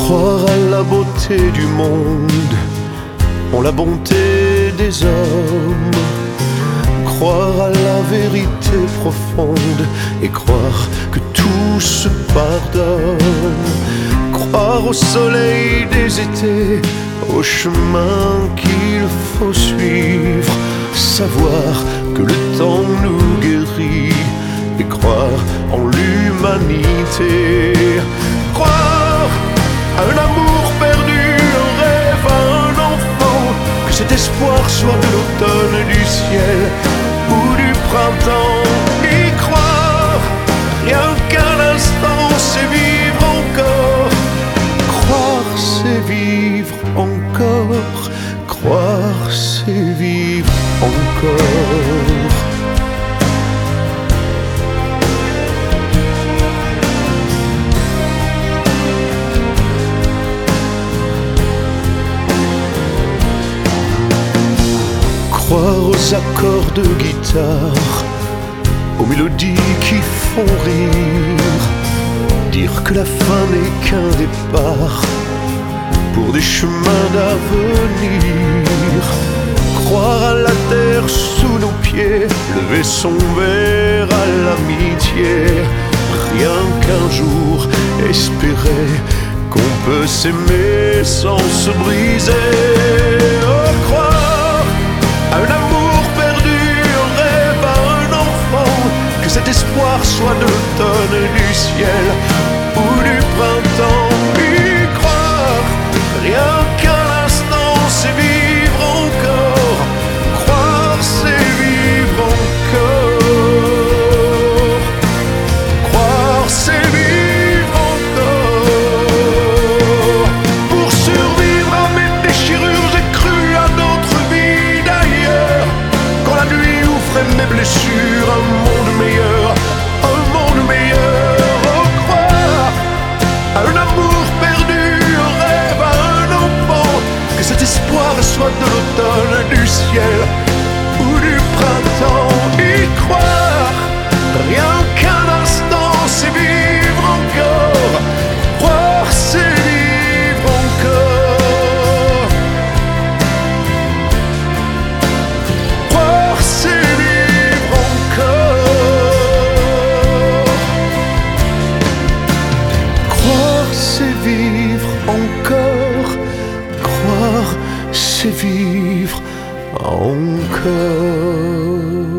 Croire à la beauté du monde, en la bonté des hommes. Croire à la vérité profonde et croire que tout se pardonne. Croire au soleil des étés, au chemin qu'il faut suivre. Savoir que le temps nous guérit et croire en l'humanité. Croire à un amour perdu, un rêve, à un enfant. Que cet espoir soit de l'automne, du ciel ou du printemps. Y croire, rien qu'un instant, c'est vivre encore. Croire, c'est vivre encore. Croire, c'est vivre encore. Croire aux accords de guitare, aux mélodies qui font rire. Dire que la fin n'est qu'un départ pour des chemins d'avenir. Croire à la terre sous nos pieds, lever son verre à l'amitié. Rien qu'un jour espérer qu'on peut s'aimer sans se briser. Oh, croire à un amour perdu, un rêve, à un enfant. Que cet espoir soit de l'automne et du ciel ou du printemps. Y croire, rien qu'un instant, c'est vivre encore. Croire, c'est vivre encore. Croire, c'est vivre encore. Pour survivre à mes déchirures, j'ai cru à d'autres vies d'ailleurs. Quand la nuit ouvrait mes blessures, un monde meilleur, un monde meilleur. Oh, croire à un amour perdu, un rêve, à un enfant. Que cet espoir soit de l'automne, du ciel ou du printemps. Y croire, rien qu'un instant, c'est vivre encore. Croire, c'est vivre encore. Croire, c'est vivre encore. Croire, c'est vivre encore. Croire, c'est vivre encore.